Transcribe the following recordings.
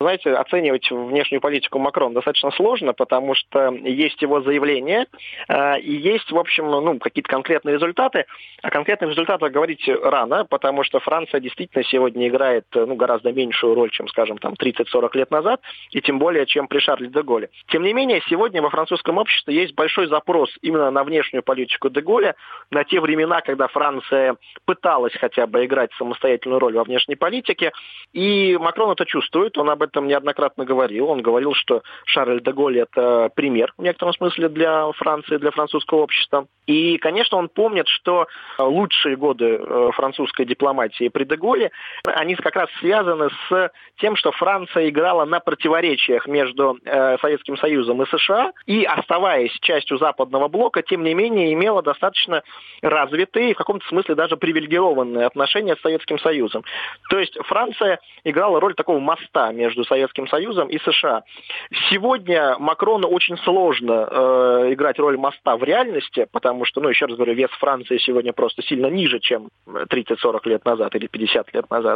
Знаете, оценивать внешнюю политику Макрона достаточно сложно, потому что есть его заявления и есть, в общем, какие-то конкретные результаты. О конкретных результатах говорить рано, потому что Франция действительно сегодня играет гораздо меньшую роль, чем, скажем, 30-40 лет назад, и тем более, чем при Шарле де Голле. Тем не менее, сегодня во французском обществе есть большой запрос именно на внешнюю политику де Голля, на те времена, когда Франция пыталась хотя бы играть самостоятельную роль во внешней политике. И Макрон это чувствует, он об этом неоднократно говорил. Он говорил, что Шарль де Голль это пример в некотором смысле для Франции, для французского общества. И, конечно, он помнит, что лучшие годы французской дипломатии при де Голле, они как раз связаны с тем, что Франция играла на противоречиях между Советским Союзом и США, и, оставаясь частью западного блока, тем не менее имела достаточно развитые, в каком-то смысле даже привилегированные отношения с Советским Союзом. То есть Франция играла роль такого моста между Советским Союзом и США. Сегодня Макрону очень сложно играть роль моста в реальности, потому что, еще раз говорю, вес Франции сегодня просто сильно ниже, чем 30-40 лет назад или 50 лет назад.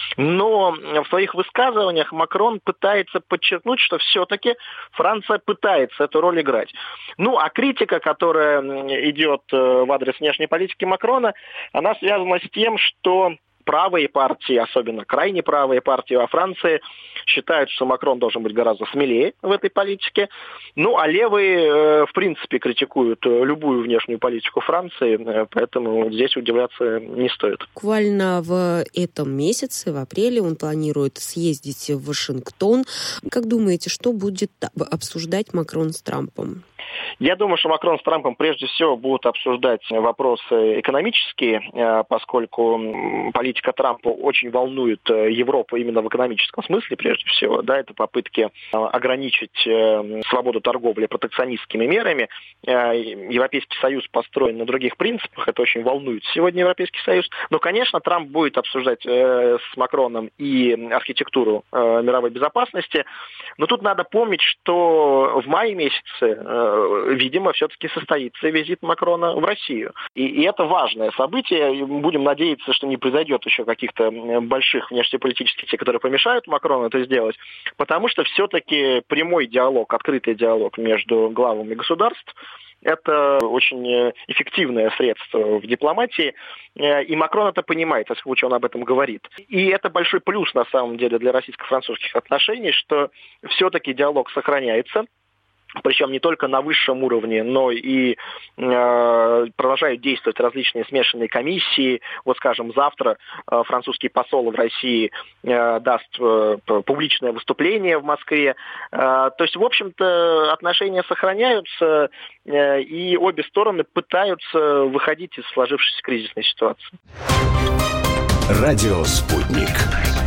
Но в своих высказываниях Макрон пытается подчеркнуть, что все-таки Франция пытается эту роль играть. А критика, которая идет в адрес внешней политики Макрона, она связана с тем, что правые партии, особенно крайне правые партии во Франции, считают, что Макрон должен быть гораздо смелее в этой политике. А левые, в принципе, критикуют любую внешнюю политику Франции, поэтому здесь удивляться не стоит. Буквально в этом месяце, в апреле, он планирует съездить в Вашингтон. Как думаете, что будет обсуждать Макрон с Трампом? Я думаю, что Макрон с Трампом прежде всего будут обсуждать вопросы экономические, поскольку политика Трампа очень волнует Европу именно в экономическом смысле, прежде всего. Да, это попытки ограничить свободу торговли протекционистскими мерами. Европейский Союз построен на других принципах, это очень волнует сегодня Европейский Союз. Но, конечно, Трамп будет обсуждать с Макроном и архитектуру мировой безопасности. Но тут надо помнить, что в мае месяце видимо, все-таки состоится визит Макрона в Россию. И это важное событие. Будем надеяться, что не произойдет еще каких-то больших внешнеполитических действий, которые помешают Макрону это сделать, потому что все-таки прямой диалог, открытый диалог между главами государств – это очень эффективное средство в дипломатии, и Макрон это понимает, во всяком случае он об этом говорит. И это большой плюс, на самом деле, для российско-французских отношений, что все-таки диалог сохраняется, причем не только на высшем уровне, но и продолжают действовать различные смешанные комиссии. Вот, скажем, завтра французский посол в России даст публичное выступление в Москве. То есть, в общем-то, отношения сохраняются, и обе стороны пытаются выходить из сложившейся кризисной ситуации. Радио «Спутник».